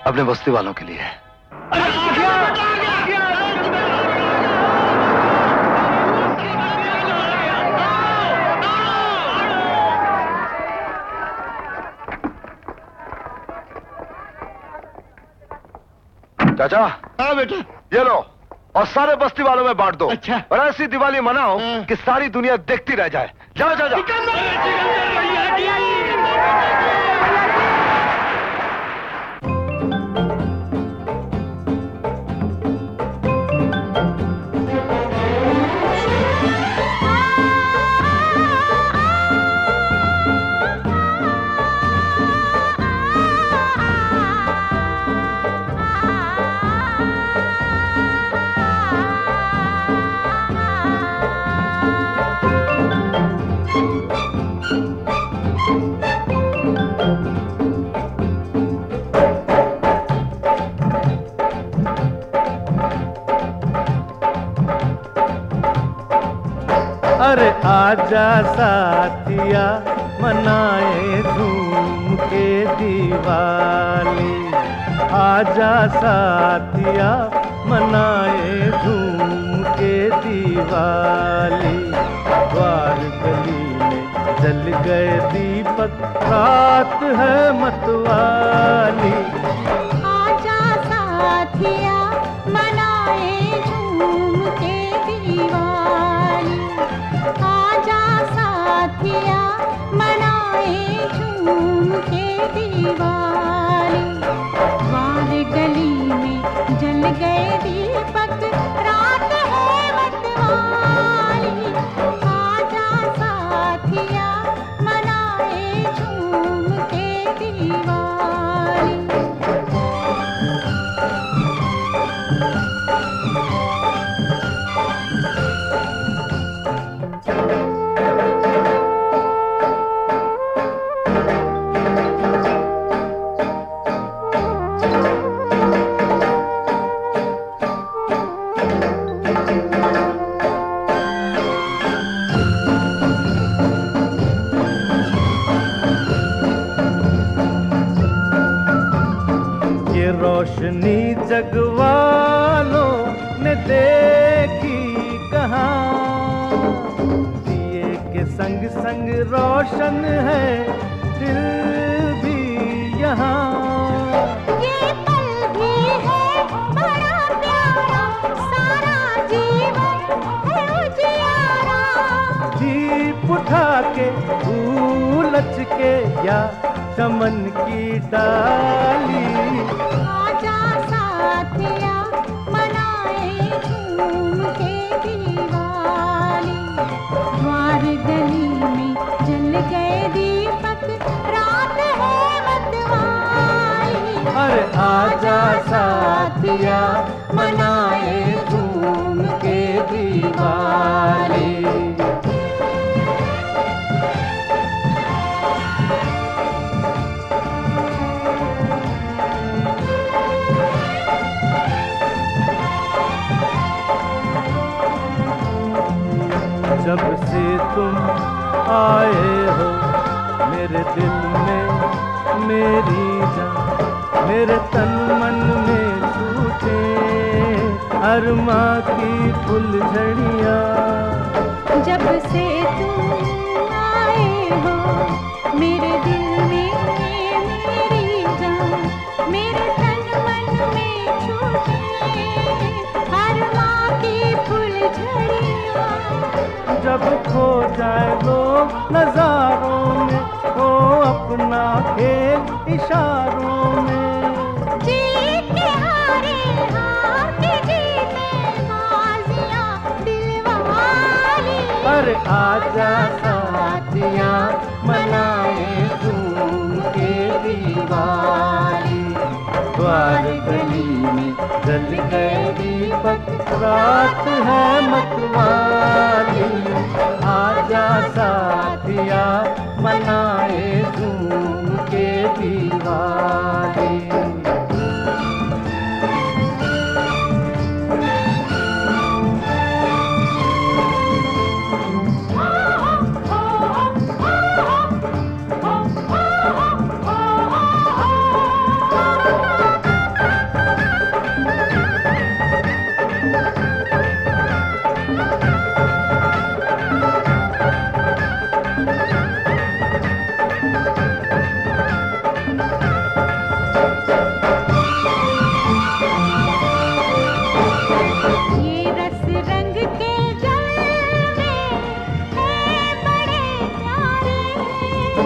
अपने बस्ती वालों के लिए। चाचा। हाँ बेटा। ये लो और सारे बस्ती वालों में बांट दो। अच्छा। और ऐसी दिवाली मनाओ कि सारी दुनिया देखती रह जाए। जाओ जाओ जाओ। अरे आजा साथिया मनाए धूम के दिवाली। आजा साथिया मनाए धूम के दिवाली। द्वार गली में जल गए दीपक, रात है मतवाली। आजा साथिया मनाए धूम के दिवाली। आजा साथिया मनाए झूम के दिवाली। द्वार गली में जल गए दीपक, रात है मतवाली। आजा साथिया मनाए झूम के दिवाली। ये रोशनी जगवालों ने देखी कहाँ। दिए के संग संग रोशन है दिल भी यहाँ। ये पल भी है बड़ा प्यारा, सारा जीवन है उजियारा। दीप उठा के उलझ के या चमन की डाली। आजा साथिया मनाए झूम के दिवाली। द्वार गली में जल गए दीपक, रात है मतवाली। अरे आजा साथिया मनाए धूम के दिवाली। जब से तुम आए हो मेरे दिल में मेरी जान, मेरे तन मन में छूटे अरमा की फुलझड़ियाँ। जब से तुम आए हो मेरे दिल में मेरी जान, मेरे तन मन में छूटे अरमा की फुलझड़ियाँ। जब खो जाए लोग नजारों में, हो अपना खेल इशारों में। जीत के हारे हार के जीते बाजियां दिलवाली। अरे आजा साथिया मनाए धूम के दिवाली। द्वार गली में जल गए दीपक, रात है मतवाली। आजा साथिया मनाए धूम के दिवाली।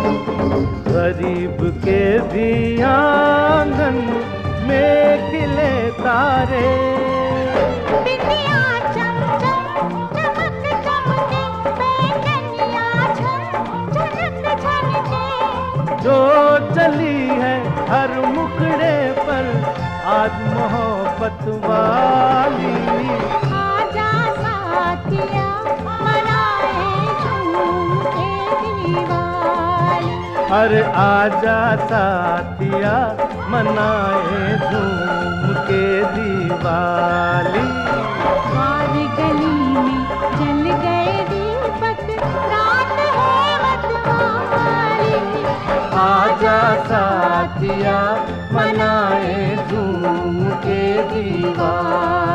गरीब के भी आंगन में खिले तारे, बिंदिया चम चम चमक चमके, पैंजनिया झम झनक झनके। जो चली है हर मुखड़े पर आज मोहब्बत वाली। आजा साथिया मनाए झूम के दिवाली। अरे आजा साथिया मनाए झूम के दिवाली। हमारी गली में जल गए दीपक, रात है मतवाली। आजा साथिया मनाए झूम के दिवाली।